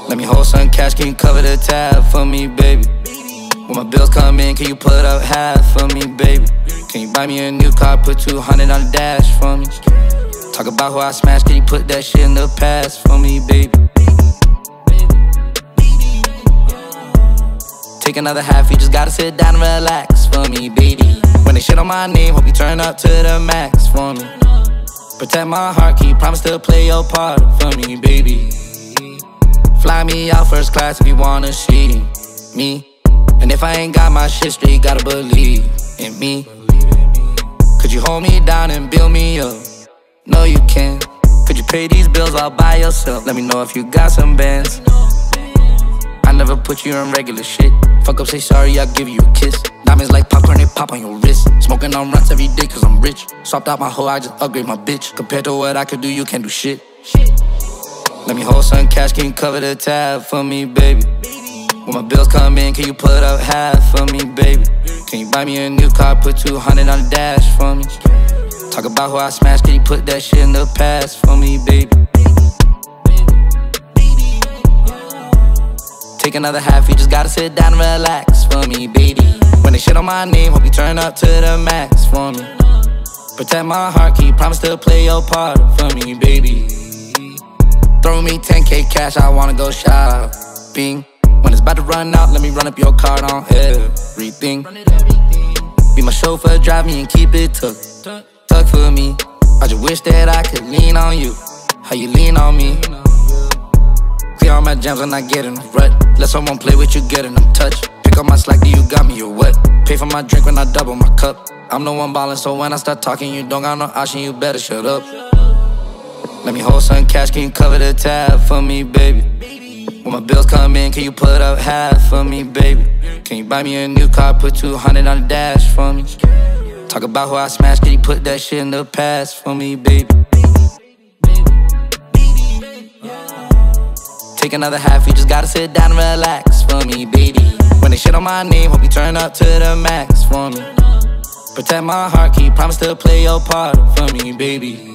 Let me hold some cash, can you cover the tab for me, baby? When my bills come in, can you put up half for me, baby? Can you buy me a new car, put 200 on the dash for me? Talk about who I smashed, can you put that shit in the past for me, baby? Take another half, you just gotta sit down and relax for me, baby. When they shit on my name, hope you turn up to the max for me. Protect my heart, can you promise to play your part for me, baby? Fly me out first class if you wanna see me. And if I ain't got my shit straight, gotta believe in me. Could you hold me down and build me up? No, you can't. Could you pay these bills all by yourself? Let me know if you got some bands. I never put you in regular shit. Fuck up, say sorry, I'll give you a kiss. Diamonds like popcorn, they pop on your wrist. Smoking on runs every day cause I'm rich. Swapped out my hoe, I just upgrade my bitch. Compared to what I could do, you can't do shit. Let me hold some cash, can you cover the tab for me, baby? When my bills come in, can you put up half for me, baby? Can you buy me a new car, put 200 on the dash for me? Talk about who I smashed, can you put that shit in the past for me, baby? Take another half, you just gotta sit down and relax for me, baby. When they shit on my name, hope you turn up to the max for me. Protect my heart, can you promise to play your part for me, baby? Throw me 10K cash, I wanna go shopping. When it's about to run out, let me run up your card on everything. Be my chauffeur, drive me and keep it tuck for me. I just wish that I could lean on you, how you lean on me. Clear all my jams when I get in a rut. Let someone play with you, get in them touch. Pick up my slack, do you got me or what? Pay for my drink when I double my cup. I'm the one ballin', so when I start talking, you don't got no option, you better shut up. Let me hold some cash, can you cover the tab for me, baby? When my bills come in, can you put up half for me, baby? Can you buy me a new car, put 200 on the dash for me? Talk about who I smashed, can you put that shit in the past for me, baby? Take another half, you just gotta sit down and relax for me, baby. When they shit on my name, hope you turn up to the max for me. Protect my heart, can you promise to play your part for me, baby?